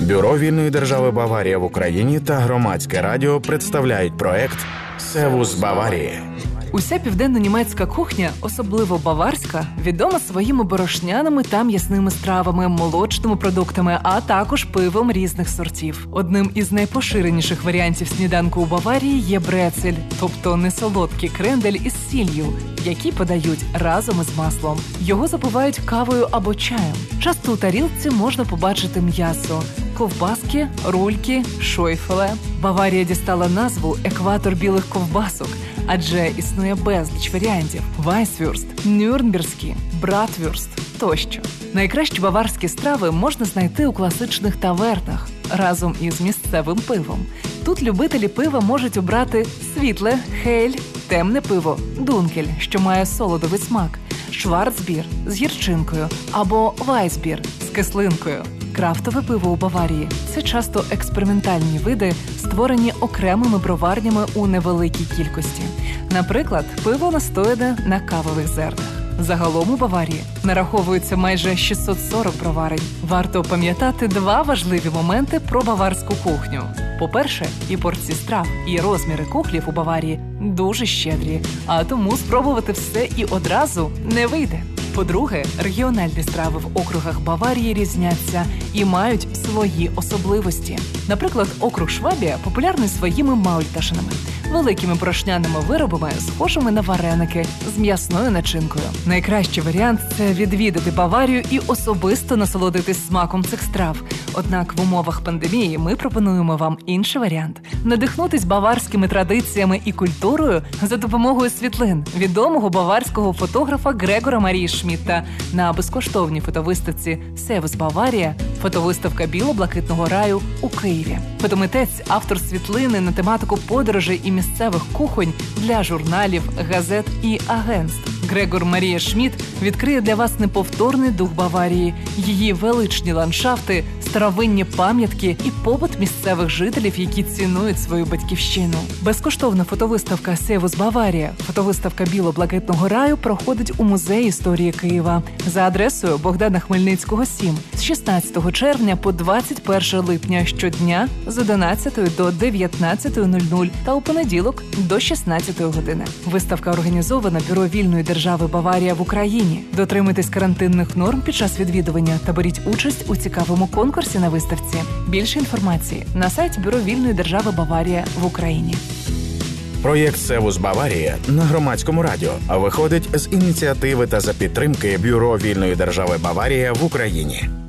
Бюро вільної держави Баварія в Україні та Громадське радіо представляють проект «Севус Баварії». Уся південно-німецька кухня, особливо баварська, відома своїми борошняними та м'ясними стравами, молочними продуктами, а також пивом різних сортів. Одним із найпоширеніших варіантів сніданку у Баварії є брецель, тобто несолодкий крендель із сіллю, які подають разом із маслом. Його запивають кавою або чаєм. Часто у тарілці можна побачити м'ясо, ковбаски, рульки, шойфеле. Баварія дістала назву «Екватор білих ковбасок», адже існує безліч варіантів – вайсвюрст, нюрнберзькі, братвюрст тощо. Найкращі баварські страви можна знайти у класичних тавернах разом із місцевим пивом. Тут любителі пива можуть обрати світле – хейль, темне пиво – дункель, що має солодовий смак, шварцбір з гірчинкою або вайсбір з кислинкою. Крафтове пиво у Баварії – це часто експериментальні види, створені окремими броварнями у невеликій кількості. Наприклад, пиво настояне на кавових зернах. Загалом у Баварії нараховується майже 640 броварень. Варто пам'ятати два важливі моменти про баварську кухню. По-перше, і порції страв, і розміри кухлів у Баварії дуже щедрі, а тому спробувати все і одразу не вийде. По-друге, регіональні страви в округах Баварії різняться і мають свої особливості. Наприклад, округ Швабія популярний своїми маульташинами – великими борошняними виробами, схожими на вареники з м'ясною начинкою. Найкращий варіант – це відвідати Баварію і особисто насолодитись смаком цих страв. Однак в умовах пандемії ми пропонуємо вам інший варіант – надихнутись баварськими традиціями і культурою за допомогою світлин відомого баварського фотографа Грегора Марії Шмідта на безкоштовній фотовиставці «Севус Баварія» – фотовиставка біло-блакитного раю у Києві. Фотомитець – автор світлини на тематику подорожей і місцевих кухонь для журналів, газет і агентств. Грегор Марія Шмідт відкриє для вас неповторний дух Баварії, її величні ландшафти, старовинні пам'ятки і побут місцевих жителів, які цінують свою батьківщину. Безкоштовна фотовиставка «Севус Баварія» – фотовиставка біло-блакитного раю проходить у Музеї історії Києва за адресою Богдана Хмельницького, 7 з 16 червня по 21 липня щодня з 11 до 19:00 та у понеділок до 16 години. Виставка організована Бюро вільної держави Баварія в Україні. Дотримуйтесь карантинних норм під час відвідування та беріть участь у цікавому конкурсі на виставці. Більше інформації на сайті Бюро вільної держави Баварія в Україні. Проєкт «Севус Баварія» на Громадському радіо виходить з ініціативи та за підтримки Бюро вільної держави Баварія в Україні.